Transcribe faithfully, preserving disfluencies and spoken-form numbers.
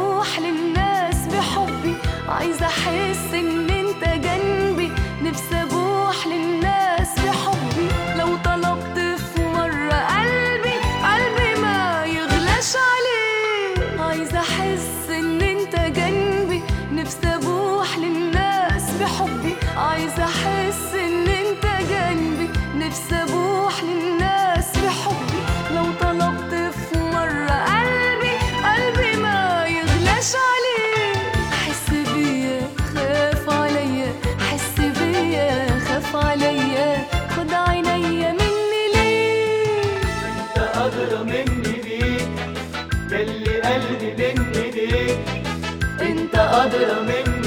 ابوح للناس بحبي، عايزة احس ان انت جنبي، نفسي ابوح للناس بحبي. لو طلبت في مرة قلبي، قلبي ما يغلاش عليه. عايزة احس ان انت جنبي، نفسي ابوح للناس بحبي. عايزة احس ان انت جنبي، نفسي ابوح للناس بحبي. لو طلبت في مرة قلبي، قلبي ما يغلاش عليه. حس بيا خاف عليا، حس بيا خاف عليا، خد عينيا مني ليه. انت أدرى مني بيك، ياللي قلبي بين ايديك. انت أدرى مني